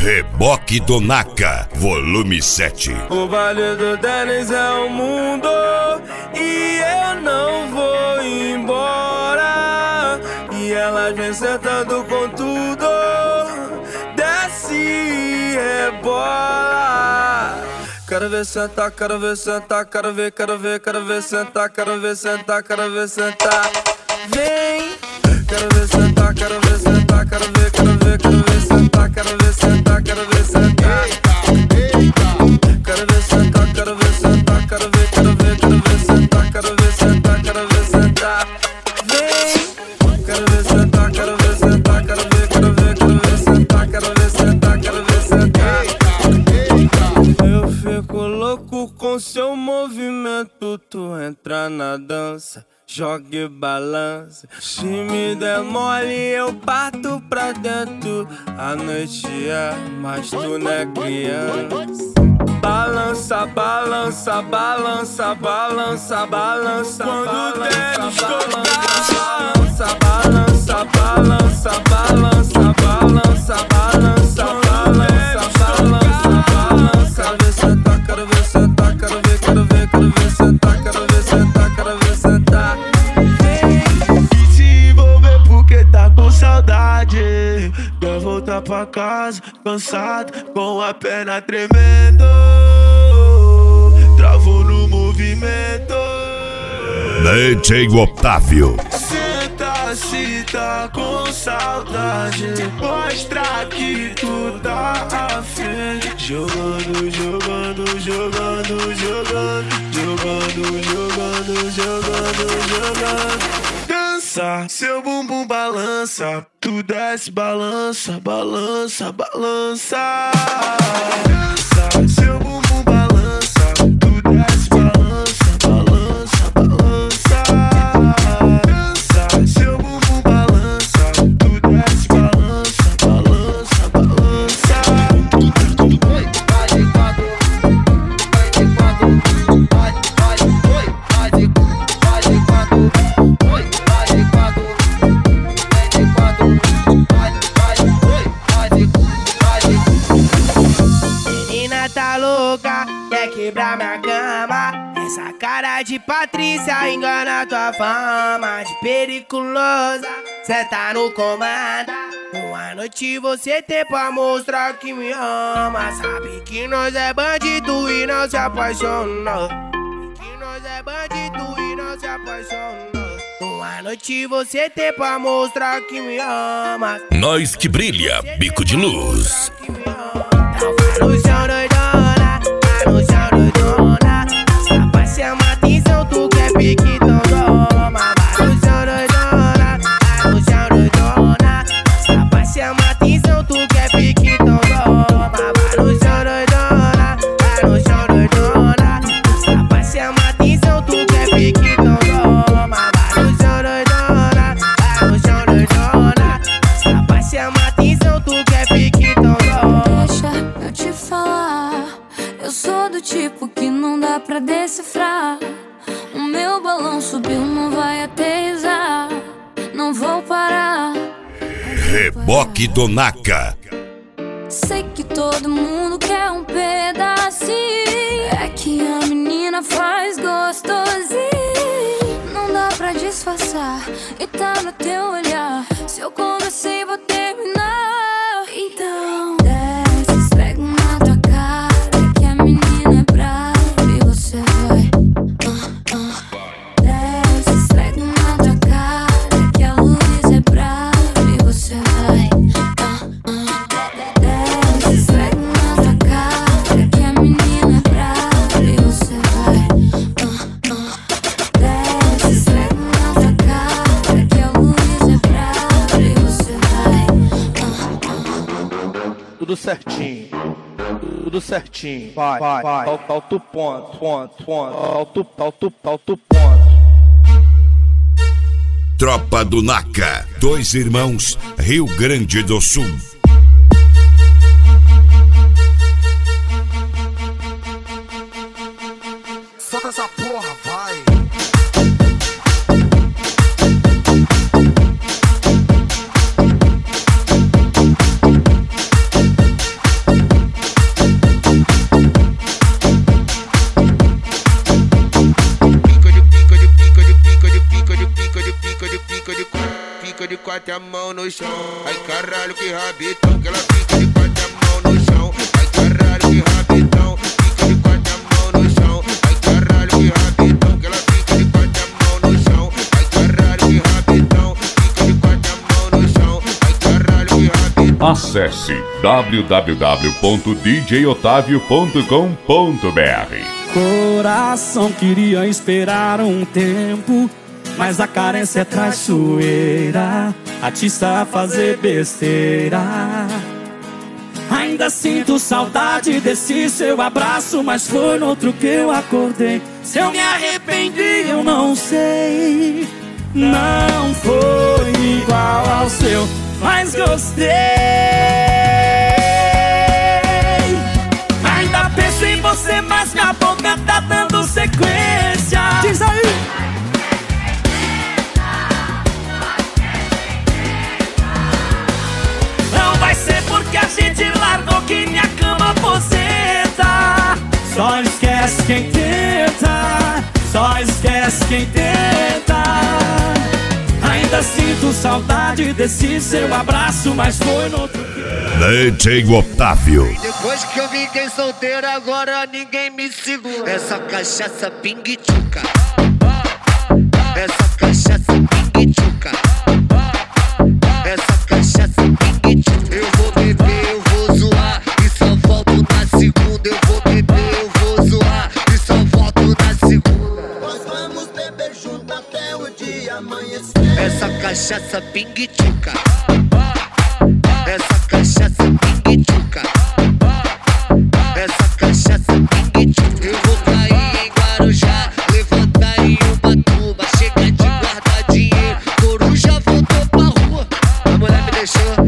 Reboque do Naka, volume 7. O baile do Dennis é o mundo e eu não vou embora. E ela vem sentando com tudo, desce e rebola. Quero ver sentar, quero ver sentar, quero ver sentar, quero ver sentar, quero ver sentar. Vem, quero ver sentar, quero ver sentar, quero ver sentar, quero ver sentar, quero ver sentar. Quero ver sentar, quero ver sentar, quero ver sentar, quero ver sentar, quero ver sentar. Vem, quero ver sentar, quero ver sentar, quero ver sentar, quero ver sentar, quero ver sentar. Eu fico louco com seu movimento, tu entra na dança, joga e balança. Se me der mole eu parto pra dentro. A noite é, mas tu não é criança. Balança, balança, balança, balança, balança. Quando der descolar. Balança, balança, balança, balança, balança, balança, balança, balança. Quero ver sentar, quero ver sentar, quero ver sentar, quero ver sentar, quero ver sentar. Se envolver porque tá com saudade, quer voltar pra casa cansado, com a perna tremendo, travou no movimento. DJ Otávio. Senta se tá com saudade, mostra que tu tá afim. Jogando, jogando, jogando, jogando, jogando, jogando, jogando, jogando. Dança, seu bumbum balança, tu desce, balança, balança, balança. Dança, seu bumbum balança, tu desce, balança, balança, balança. Dança, seu bumbum balança, tu desce, balança, balança, balança. Menina tá louca, quer quebrar minha cama. Essa cara de Patrícia engana tua fama de periculosa. Cê tá no comando. Uma noite você tem pra mostrar que me ama. Sabe que nós é bandido e não se apaixona. Que nós é bandido e não se apaixona. Uma noite você tem pra mostrar que me ama. Nós que brilha, bico de luz. Tá no chão doidona, tá no chão doidona. Essa vai chamar atenção, tu quer pique, então toma. Vai no chão doidona, tá no chão doidona. Essa vai chamar atenção, tu quer pique, então toma. Vai no chão doidona, tá no chão doidona. Essa vai chamar atenção, tu quer pique, então toma. Vai no chão doidona, tá no chão doidona. Essa vai chamar atenção, tu quer pique, então toma. Deixa eu te falar, eu sou do tipo que não dá pra decifrar. O meu balão subiu, não vai aterrissar. Não vou parar. Reboque do Naka. Sei que todo mundo quer um pedacinho. É que a menina faz gostosinho. Não dá pra disfarçar e tá no teu olhar. Se eu comecei, vou terminar. Então desce, esfrega na tua cara que a menina é brava e você vai. Desce, esfrega na tua cara que a luz é brava e você vai. Desce, esfrega na tua cara que a menina é brava e você vai. Desce, esfrega na tua cara que a luz é brava e você vai. Tudo certinho, tudo certinho. Vai, vai, vai. Falta o ponto, ponto, ponto. Falta o ponto. Tropa do Naka. 2 Irmãos, Rio Grande do Sul. Solta essa porra, vai. fica de quatro a mão no chão. Ai caralho que rabitão, que ela fica de quatro a mão no chão. Ai caralho que rabitão, fica de quatro a mão no chão. Ai caralho que rabitão, que ela fica de quatro a mão no chão. Ai caralho que rabitão, fica de quatro a mão no chão. Ai caralho que rabitão. Acesse www.djotavio.com.br. Coração queria esperar um tempo, mas a carência é traiçoeira, atiça a fazer besteira. Ainda sinto saudade desse seu abraço, mas foi no outro que eu acordei. Se eu me arrependi, eu não sei. Não foi igual ao seu, mas gostei. Ainda penso em você, mas minha boca tá dando sequência. Diz aí! Não vai ser porque a gente largou que minha cama aposenta. Só esquece quem tenta, só esquece quem tenta. Ainda sinto saudade desse seu abraço, mas foi no outro dia. DJ Otávio. Depois que eu fiquei solteiro, agora ninguém me segura. Essa cachaça pingue-tchuca, essa cachaça pingue-tchuca, essa cachaça pingue-tchuca. Eu vou beber, eu vou zoar e só volto na segunda. Eu vou beber, eu vou zoar e só volto na segunda. Nós vamos beber junto até o dia amanhecer. Essa cachaça pingue-tchuca, essa cachaça pingue-tchuca, essa cachaça pingue-tchuca. Eu vou cair em Guarujá, levantar em Ubatuba, chegar de guardar dinheiro, coruja voltou pra rua. A mulher me deixou